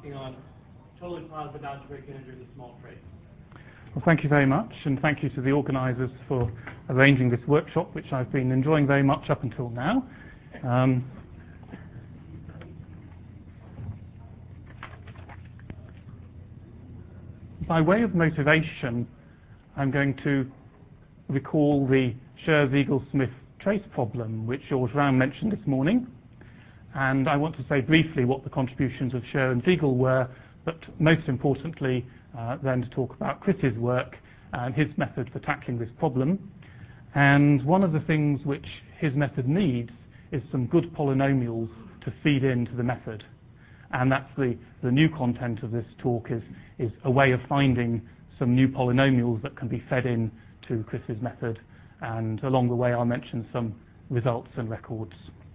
talking on totally positive algebraic integers of small trace. Well, thank you very much, and thank you to the organisers for arranging this workshop, which I've been enjoying very much up until now. By way of motivation, I'm going to recall the Scherr-Siegel-Smith trace problem, which Georges Raume mentioned this morning. And I want to say briefly what the contributions of Scherr and Siegel were, but most importantly, then to talk about Chris's work and his method for tackling this problem. And one of the things which his method needs is some good polynomials to feed into the method. And that's the new content of this talk is a way of finding some new polynomials that can be fed in to Chris's method. And along the way, I'll mention some results and records.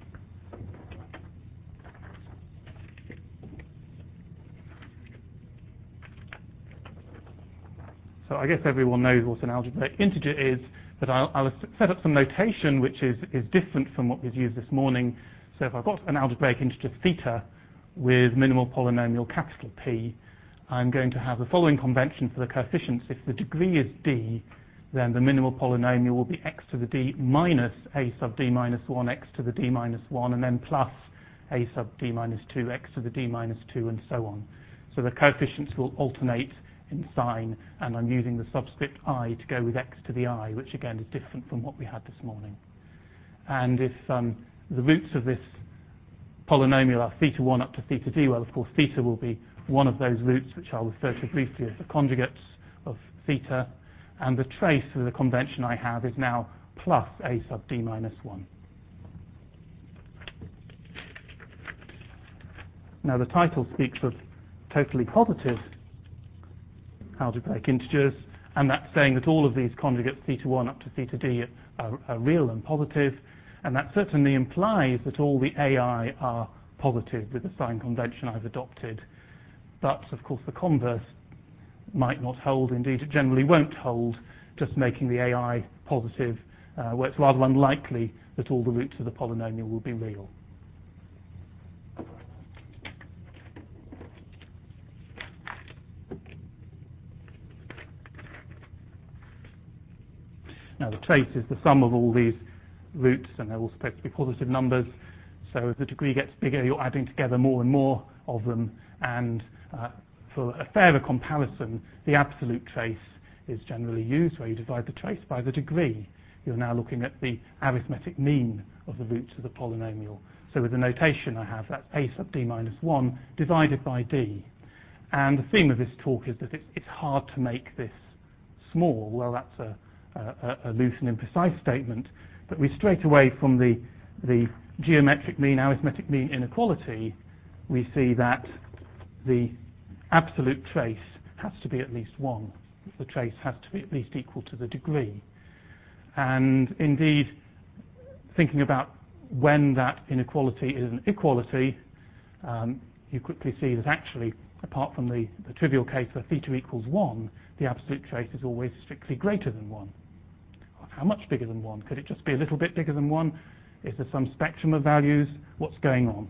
So I guess everyone knows what an algebraic integer is, but I'll set up some notation which is different from what we've used this morning. So if I've got an algebraic integer theta with minimal polynomial capital P, I'm going to have the following convention for the coefficients. If the degree is d, then the minimal polynomial will be x to the d minus a sub d minus 1, x to the d minus 1, and then plus a sub d minus 2, x to the d minus 2, and so on. So the coefficients will alternate in sign, and I'm using the subscript I to go with x to the I, which again is different from what we had this morning. And if the roots of this polynomial are theta 1 up to theta d, well, of course, theta will be one of those roots, which I'll refer to briefly as the conjugates of theta, and the trace of the convention I have is now plus a sub d minus 1. Now, the title speaks of totally positive algebraic integers, and that's saying that all of these conjugates theta 1 up to theta d are real and positive, and that certainly implies that all the AI are positive with the sign convention I've adopted. But of course the converse might not hold. Indeed, it generally won't hold. Just making the AI positive, where it's rather unlikely that all the roots of the polynomial will be real. Now the trace is the sum of all these roots, and they're all supposed to be positive numbers. So as the degree gets bigger, you're adding together more and more of them. And for a fairer comparison, the absolute trace is generally used, where you divide the trace by the degree. You're now looking at the arithmetic mean of the roots of the polynomial. So with the notation I have, that's a sub d minus 1 divided by d. And the theme of this talk is that it's hard to make this small. Well, that's a loose and imprecise statement, but we straight away from the geometric mean, arithmetic mean inequality, we see that the absolute trace has to be at least 1. The trace has to be at least equal to the degree. And indeed, thinking about when that inequality is an equality, you quickly see that actually, apart from the trivial case where theta equals 1, the absolute trace is always strictly greater than 1. How much bigger than 1? Could it just be a little bit bigger than 1? Is there some spectrum of values? What's going on?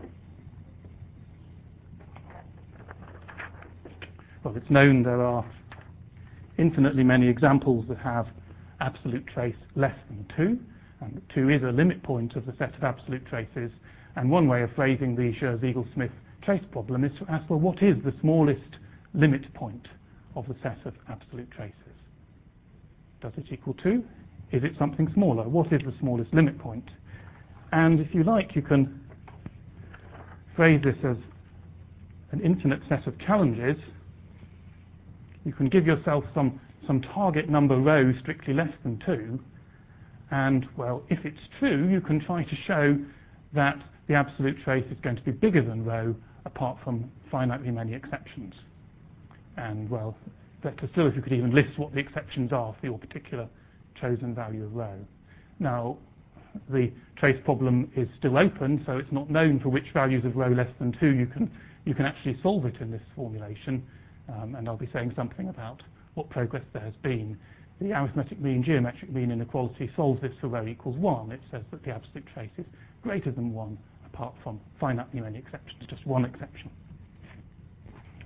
Well, it's known there are infinitely many examples that have absolute trace less than 2, and 2 is a limit point of the set of absolute traces. And one way of phrasing the Scherr-Siegel-Smith trace problem is to ask, well, what is the smallest limit point of the set of absolute traces? Does it equal 2? Is it something smaller? What is the smallest limit point? And if you like, you can phrase this as an infinite set of challenges. You can give yourself some target number row strictly less than 2, and, well, if it's true, you can try to show that the absolute trace is going to be bigger than rho apart from finitely many exceptions. And, well, better still if you could even list what the exceptions are for your particular chosen value of rho. Now, the trace problem is still open, so it's not known for which values of rho less than 2 you can actually solve it in this formulation, and I'll be saying something about what progress there has been. The arithmetic mean, geometric mean inequality solves this for rho equals 1. It says that the absolute trace is greater than 1 apart from finitely many exceptions, just one exception.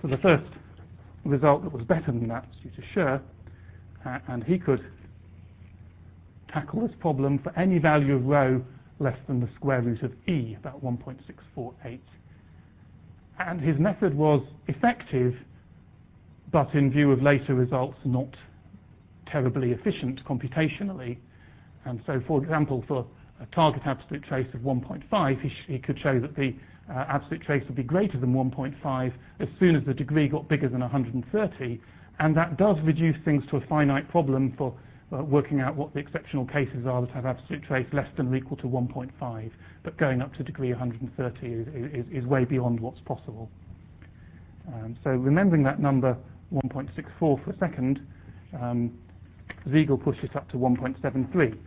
for the first result that was better than that was due to Scher, and he could tackle this problem for any value of rho less than the square root of e, about 1.648. And his method was effective, but in view of later results, not terribly efficient computationally. And so, for example, for a target absolute trace of 1.5, he could show that the absolute trace would be greater than 1.5 as soon as the degree got bigger than 130, and that does reduce things to a finite problem for working out what the exceptional cases are that have absolute trace less than or equal to 1.5, but going up to degree 130 is way beyond what's possible. So remembering that number 1.64 for a second, Siegel pushed it up to 1.73.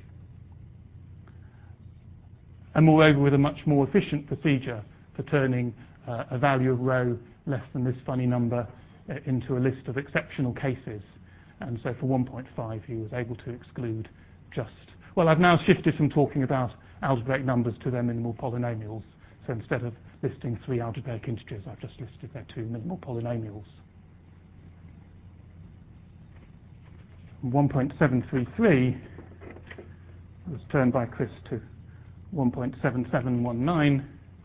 And moreover, with a much more efficient procedure for turning a value of rho less than this funny number into a list of exceptional cases. And so for 1.5, he was able to exclude just... Well, I've now shifted from talking about algebraic numbers to their minimal polynomials. So instead of listing 3 algebraic integers, I've just listed their 2 minimal polynomials. 1.733 was turned by Chris to 1.7719,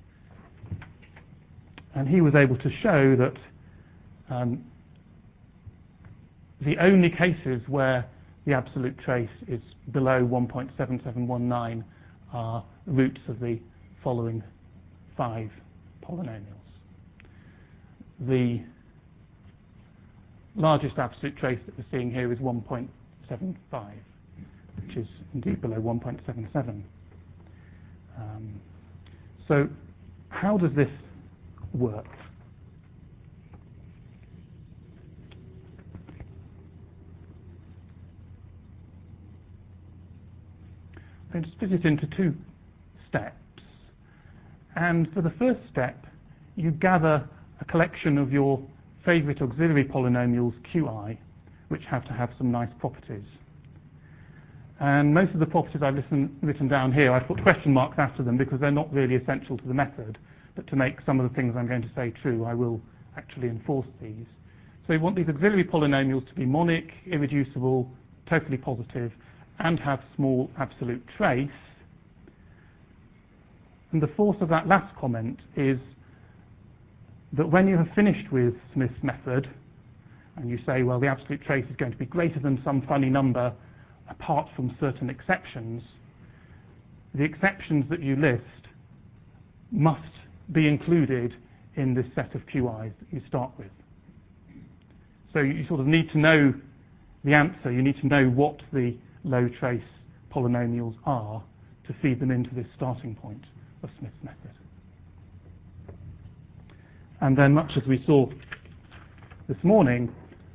and he was able to show that the only cases where the absolute trace is below 1.7719 are roots of the following 5 polynomials. The largest absolute trace that we're seeing here is 1.75, which is indeed below 1.77. So how does this work? I'm going to split it into 2 steps. And for the first step, you gather a collection of your favorite auxiliary polynomials Qi, which have to have some nice properties. And most of the properties I've written down here, I've put question marks after them because they're not really essential to the method, but to make some of the things I'm going to say true, I will actually enforce these. So we want these auxiliary polynomials to be monic, irreducible, totally positive, and have small absolute trace. And the force of that last comment is that when you have finished with Smith's method, and you say, well, the absolute trace is going to be greater than some funny number apart from certain exceptions, the exceptions that you list must be included in this set of Qi's that you start with. So you sort of need to know the answer. You need to know what the low trace polynomials are to feed them into this starting point of Smith's method. And then, much as we saw this morning,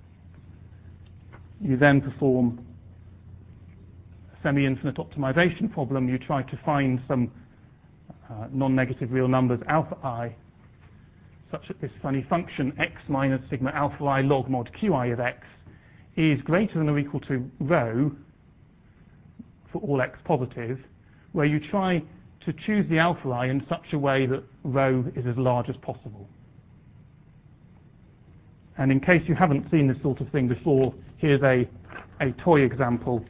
you then perform a semi-infinite optimization problem. You try to find some non-negative real numbers alpha I, such that this funny function x minus sigma alpha I log mod qi of x is greater than or equal to rho for all x positive, where you try to choose the alpha I in such a way that rho is as large as possible. And in case you haven't seen this sort of thing before, here's a toy example.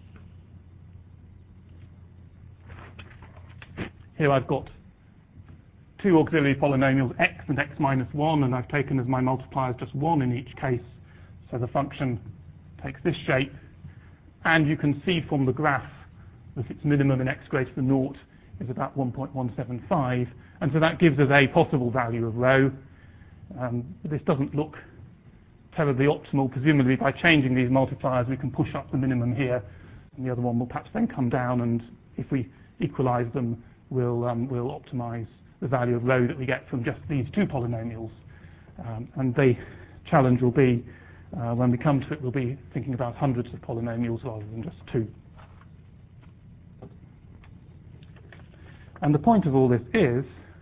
Here I've got 2 auxiliary polynomials, x and x minus 1, and I've taken as my multipliers just 1 in each case. So the function takes this shape, and you can see from the graph that its minimum in x greater than 0 is about 1.175, and so that gives us a possible value of rho. This doesn't look terribly optimal. Presumably by changing these multipliers we can push up the minimum here, and the other one will perhaps then come down, and if we equalize them we'll optimize the value of rho that we get from just these 2 polynomials. And the challenge will be, when we come to it, we'll be thinking about hundreds of polynomials rather than just 2. And the point of all this is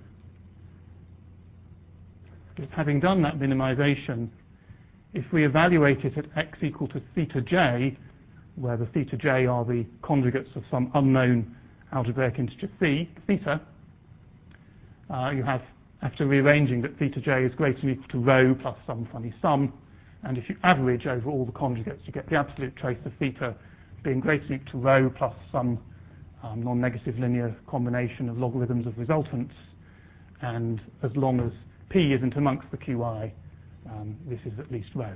having done that minimization, if we evaluate it at x equal to theta j, where the theta j are the conjugates of some unknown algebraic integer theta, you have after rearranging that theta j is greater than or equal to rho plus some funny sum, and if you average over all the conjugates, you get the absolute trace of theta being greater than or equal to rho plus some non-negative linear combination of logarithms of resultants, and as long as p isn't amongst the qi, this is at least rho.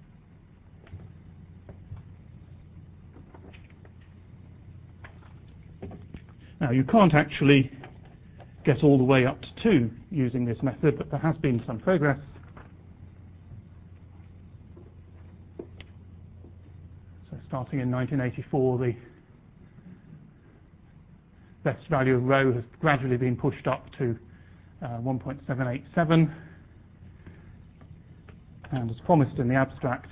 Now, you can't actually get all the way up to 2 using this method, but there has been some progress. So starting in 1984, the best value of rho has gradually been pushed up to 1.787, and as promised in the abstract,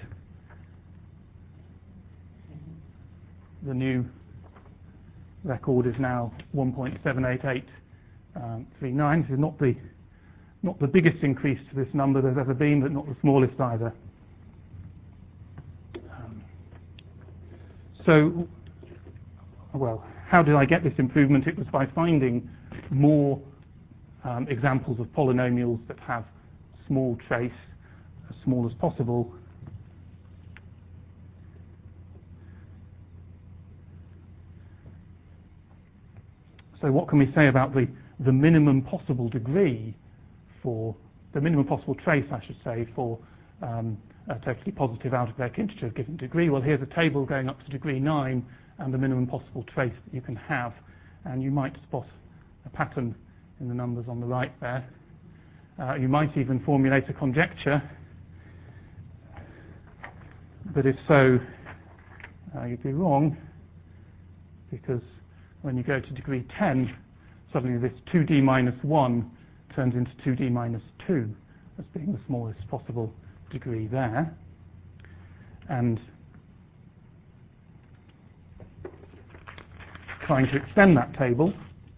the new record is now 1.78839. This is not the biggest increase to this number there's ever been, but not the smallest either. So, well, how did I get this improvement? It was by finding more examples of polynomials that have small trace, as small as possible. So what can we say about the minimum possible degree for, the minimum possible trace, I should say, for a totally positive algebraic integer of given degree? Well, here's a table going up to degree 9 and the minimum possible trace that you can have, and you might spot a pattern in the numbers on the right there. You might even formulate a conjecture, but if so, you'd be wrong, because when you go to degree 10, suddenly this 2d minus 1 turns into 2d minus 2 as being the smallest possible degree there. And trying to extend that table,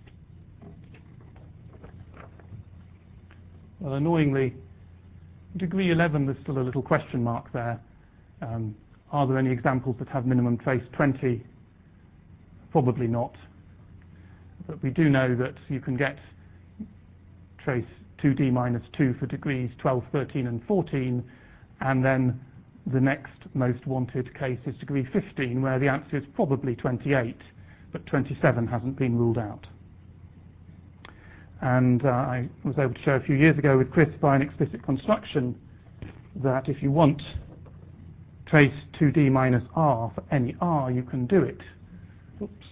well, annoyingly, degree 11, there's still a little question mark there. Are there any examples that have minimum trace 20? Probably not. But we do know that you can get trace 2d minus 2 for degrees 12, 13, and 14, and then the next most wanted case is degree 15, where the answer is probably 28, but 27 hasn't been ruled out. And I was able to show a few years ago with Chris by an explicit construction that if you want trace 2d minus r for any r, you can do it. Oops.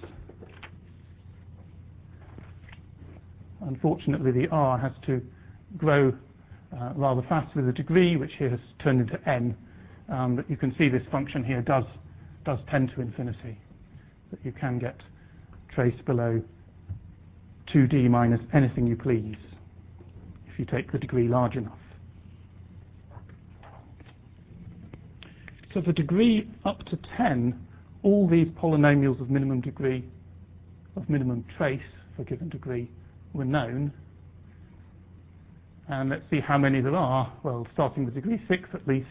Unfortunately, the r has to grow rather fast with a degree, which here has turned into n. But you can see this function here does tend to infinity. That you can get trace below 2d minus anything you please if you take the degree large enough. So for degree up to 10, all these polynomials of minimum degree, of minimum trace for a given degree, were known. And let's see how many there are. Well, starting with degree 6 at least.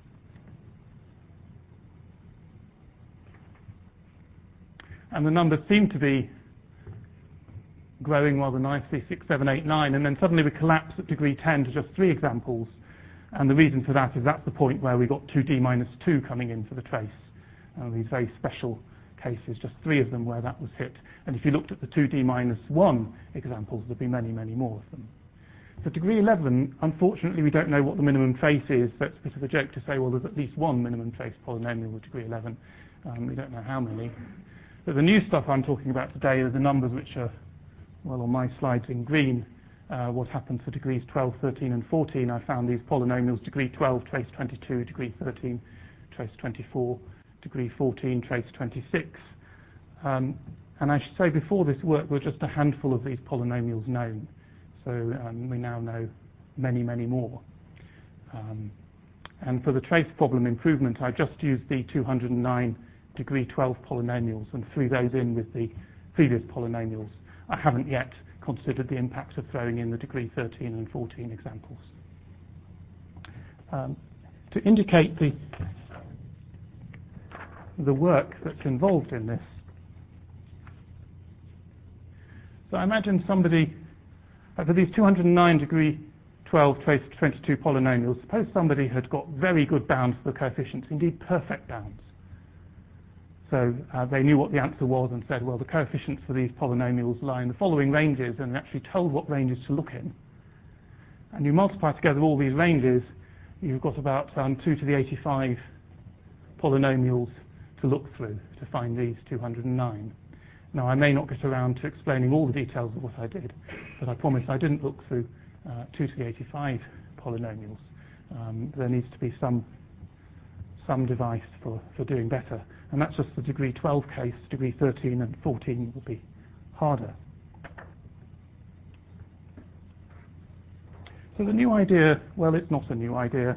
And the numbers seem to be growing rather nicely, 6, 7, 8, 9, and then suddenly we collapse at degree 10 to just 3 examples. And the reason for that is that's the point where we got 2d minus 2 coming in for the trace. These very special cases, just 3 of them where that was hit. And if you looked at the 2d minus 1 examples, there'd be many, many more of them. For degree 11, unfortunately, we don't know what the minimum trace is, so it's a bit of a joke to say, well, there's at least one minimum trace polynomial with degree 11. We don't know how many. But the new stuff I'm talking about today are the numbers which are, well, on my slides in green. What happens for degrees 12, 13, and 14. I found these polynomials: degree 12, trace 22, degree 13, trace 24, degree 14, trace 26. And I should say, before this work, there were just a handful of these polynomials known. So we now know many, many more. And for the trace problem improvement, I just used the 209 degree 12 polynomials and threw those in with the previous polynomials. I haven't yet considered the impact of throwing in the degree 13 and 14 examples. To indicate the work that's involved in this, so I imagine somebody For these 209 degree 12 trace 22 polynomials, suppose somebody had got very good bounds for the coefficients, indeed perfect bounds. So they knew what the answer was and said, well, the coefficients for these polynomials lie in the following ranges, and actually told what ranges to look in. And you multiply together all these ranges, you've got about 2 to the 85 polynomials to look through to find these 209. Now, I may not get around to explaining all the details of what I did, but I promise I didn't look through 2 to the 85 polynomials. There needs to be some device for doing better. And that's just the degree 12 case. Degree 13 and 14 will be harder. So the new idea, well, it's not a new idea.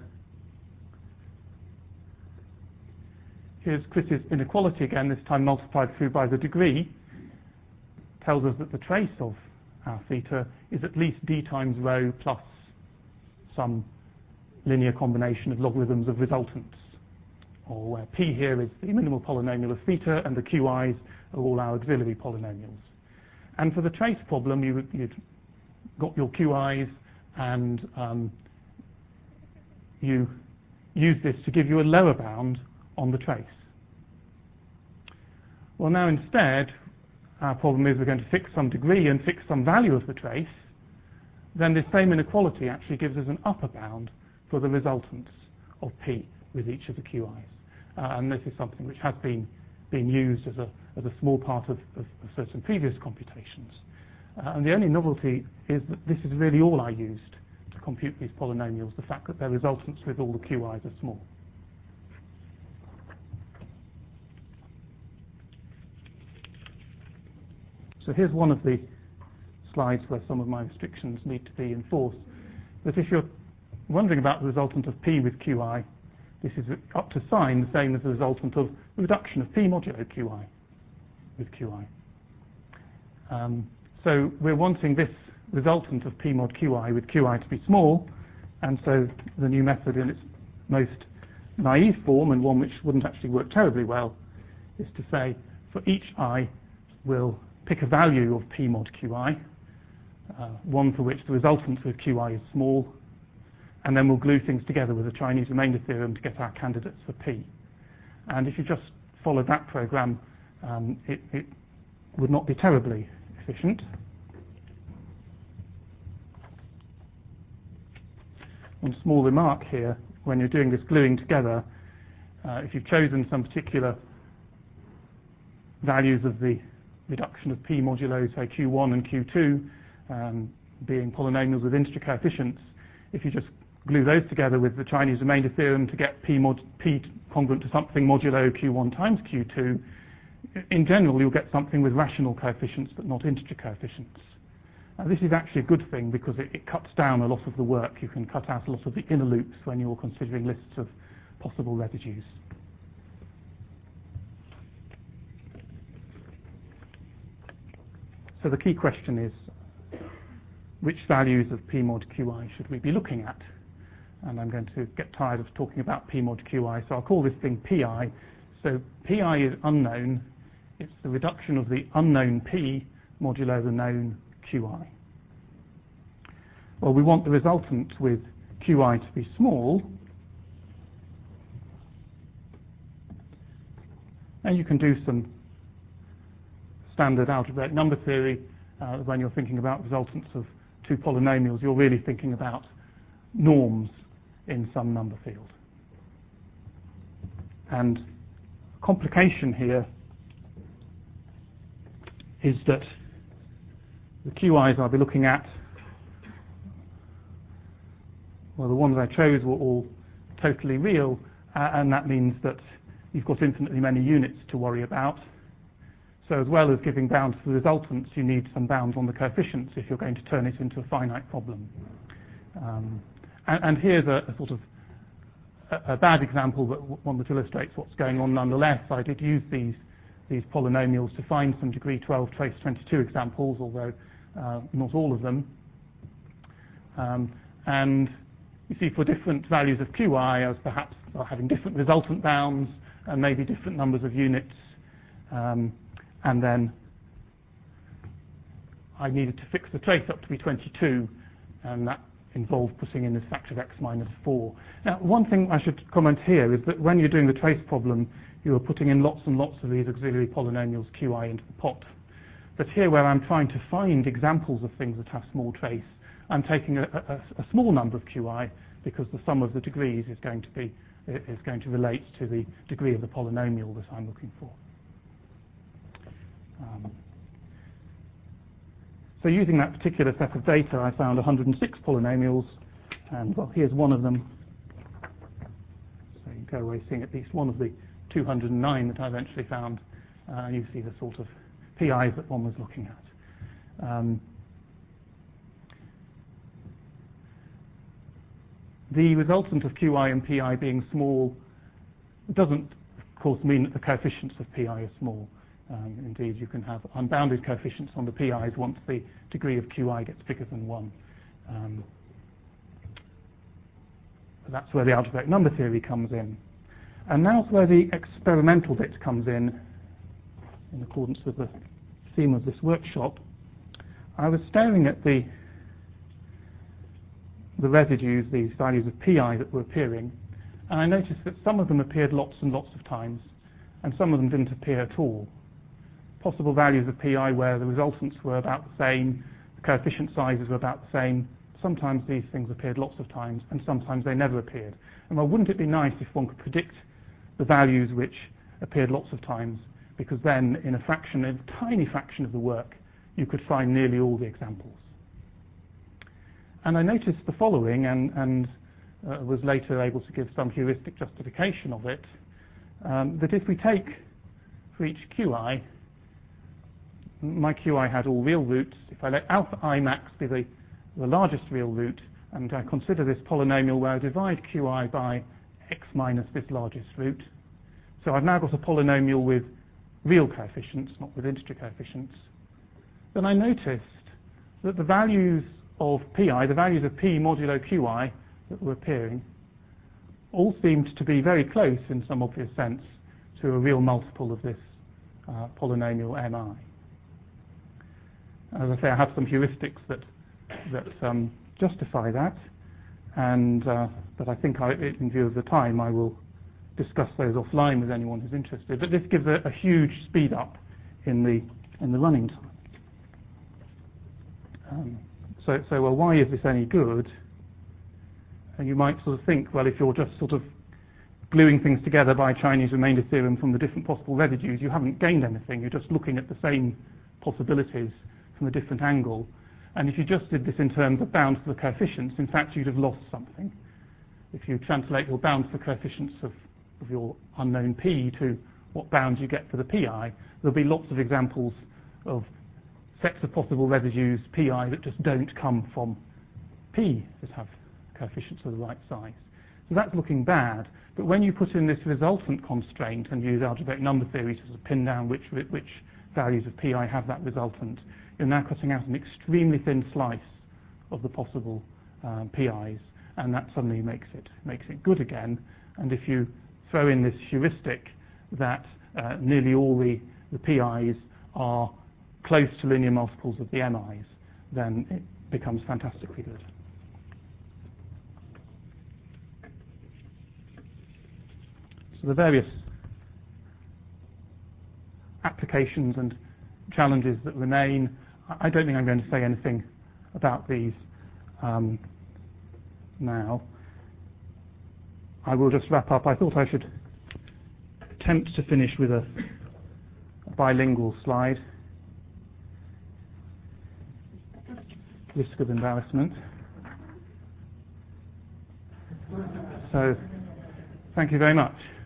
Here's Chris's inequality again, this time multiplied through by the degree. Tells us that the trace of our theta is at least d times rho plus some linear combination of logarithms of resultants, or where p here is the minimal polynomial of theta and the qi's are all our auxiliary polynomials. And for the trace problem, you'd got your qi's, and you use this to give you a lower bound on the trace. Well, now instead, our problem is we're going to fix some degree and fix some value of the trace. Then this same inequality actually gives us an upper bound for the resultants of p with each of the qi's. And this is something which has been used as a small part of certain previous computations. And the only novelty is that this is really all I used to compute these polynomials, the fact that their resultants with all the qi's are small. So here's one of the slides where some of my restrictions need to be enforced. That if you're wondering about the resultant of p with qi, this is up to sign the same as the resultant of reduction of p modulo qi with qi. So we're wanting this resultant of p mod qi with qi to be small, and so the new method in its most naive form, and one which wouldn't actually work terribly well, is to say for each I we'll pick a value of p mod qi, one for which the resultant with qi is small, and then we'll glue things together with the Chinese remainder theorem to get our candidates for p. And if you just followed that program, it would not be terribly efficient. One small remark here, when you're doing this gluing together, if you've chosen some particular values of the reduction of p modulo, say q1 and q2, being polynomials with integer coefficients, if you just glue those together with the Chinese remainder theorem to get p congruent to something modulo q1 times q2, in general you'll get something with rational coefficients but not integer coefficients. This is actually a good thing because it cuts down a lot of the work. You can cut out a lot of the inner loops when you're considering lists of possible residues. So the key question is, which values of p mod qi should we be looking at? And I'm going to get tired of talking about p mod qi, so I'll call this thing pi. So pi is unknown. It's the reduction of the unknown p modulo the known qi. Well, we want the resultant with qi to be small. And you can do some standard algebraic number theory. When you're thinking about resultants of two polynomials, you're really thinking about norms in some number field. And complication here is that the QIs I'll be looking at, well, the ones I chose were all totally real, and that means that you've got infinitely many units to worry about. So as well as giving bounds to the resultants, you need some bounds on the coefficients if you're going to turn it into a finite problem. And here's a sort of a bad example, but one that illustrates what's going on nonetheless. I did use these polynomials to find some degree 12 trace 22 examples, although not all of them. And you see, for different values of qi, I was perhaps having different resultant bounds and maybe different numbers of units. And then I needed to fix the trace up to be 22, and that involved putting in this factor of x minus 4. Now, one thing I should comment here is that when you're doing the trace problem, you are putting in lots and lots of these auxiliary polynomials qi into the pot. But here, where I'm trying to find examples of things that have small trace, I'm taking a small number of qi, because the sum of the degrees is going to relate to the degree of the polynomial that I'm looking for. So using that particular set of data, I found 106 polynomials, and well, here's one of them. So you go away seeing at least one of the 209 that I eventually found. You see the sort of PIs that one was looking at. The resultant of qi and pi being small doesn't, of course, mean that the coefficients of pi are small. Indeed, you can have unbounded coefficients on the PIs once the degree of qi gets bigger than 1. That's where the algebraic number theory comes in. And now's where the experimental bit comes in accordance with the theme of this workshop. I was staring at the residues, these values of pi that were appearing, and I noticed that some of them appeared lots and lots of times, and some of them didn't appear at all. Possible values of pi where the resultants were about the same, the coefficient sizes were about the same. Sometimes these things appeared lots of times, and sometimes they never appeared. And well, wouldn't it be nice if one could predict the values which appeared lots of times, because then in a tiny fraction of the work, you could find nearly all the examples. And I noticed the following, and was later able to give some heuristic justification of it, that if we take for each qi, my qi had all real roots. If I let alpha I max be the largest real root, and I consider this polynomial where I divide qi by x minus this largest root, so I've now got a polynomial with real coefficients, not with integer coefficients, then I noticed that the values of pi, the values of p modulo qi that were appearing, all seemed to be very close in some obvious sense to a real multiple of this polynomial mi. As I say, I have some heuristics that justify that, but I think in view of the time, I will discuss those offline with anyone who's interested. But this gives a huge speed up in the running time. So well, why is this any good? And you might sort of think, well, if you're just sort of gluing things together by Chinese remainder theorem from the different possible residues, you haven't gained anything. You're just looking at the same possibilities from a different angle. And if you just did this in terms of bounds for the coefficients, in fact, you'd have lost something. If you translate your bounds for coefficients of your unknown p to what bounds you get for the pi, there'll be lots of examples of sets of possible residues pi that just don't come from p that have coefficients of the right size. So that's looking bad. But when you put in this resultant constraint and use algebraic number theory to sort of pin down which values of pi have that resultant, you're now cutting out an extremely thin slice of the possible PIs, and that suddenly makes it good again. And if you throw in this heuristic that nearly all the PIs are close to linear multiples of the MIs, then it becomes fantastically good. So the various applications and challenges that remain, I don't think I'm going to say anything about these now. I will just wrap up. I thought I should attempt to finish with a bilingual slide. Risk of embarrassment. So, thank you very much.